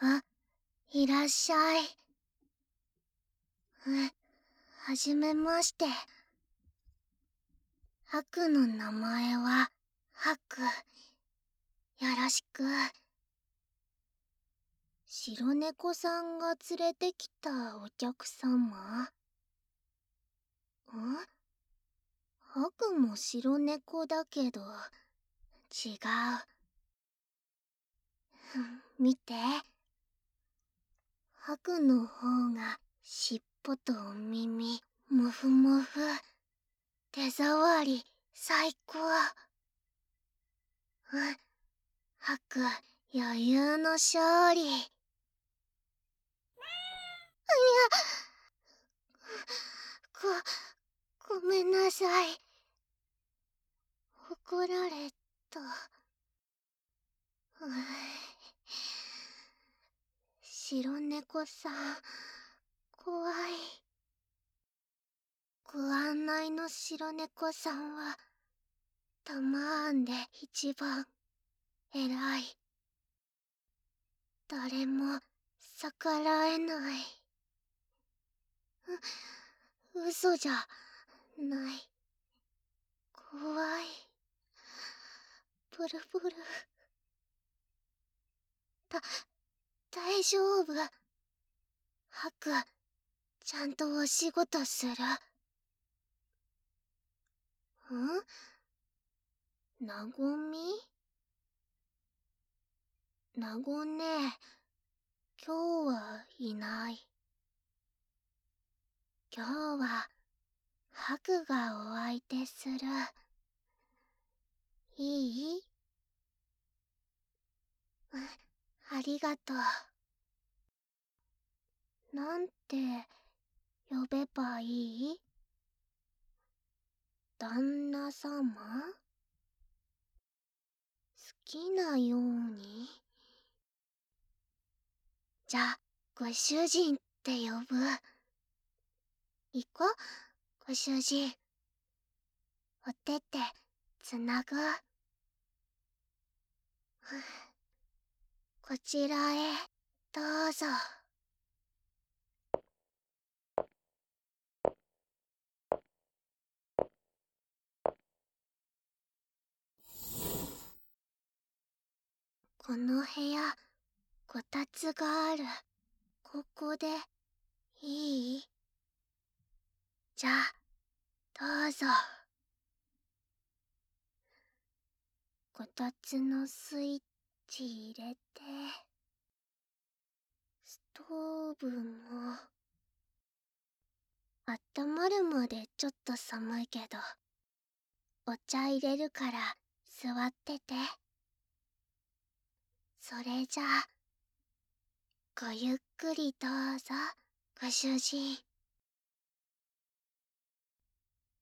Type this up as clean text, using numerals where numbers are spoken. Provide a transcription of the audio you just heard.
あ、いらっしゃい。はじめまして。ハクの名前は、ハク。よろしく。白猫さんが連れてきたお客様？ハクも白猫だけど、違う。見て。ハクの方が尻尾とお耳、もふもふ。手触り、最高。ハク、余裕の勝利。ごめんなさい。怒られた。白猫さん、怖い。ご案内の白猫さんは、タマーンで一番偉い。誰も逆らえない。嘘じゃない。怖い。ブルブル。大丈夫。ハク、ちゃんとお仕事する。なごみ？なごね、今日はいない。今日は、ハクがお相手する。いい？ありがとう。なんて呼べばいい？旦那様？好きなように。じゃあ、ご主人って呼ぶ。行こ、ご主人。お手手、つなぐ。こちらへ、どうぞ。この部屋、こたつがある。ここで、いい？じゃあ、どうぞ。こたつのスイッチ入れて、ストーブも、あったまるまでちょっと寒いけど、お茶入れるから座ってて。それじゃあ、ごゆっくりどうぞ、ご主人。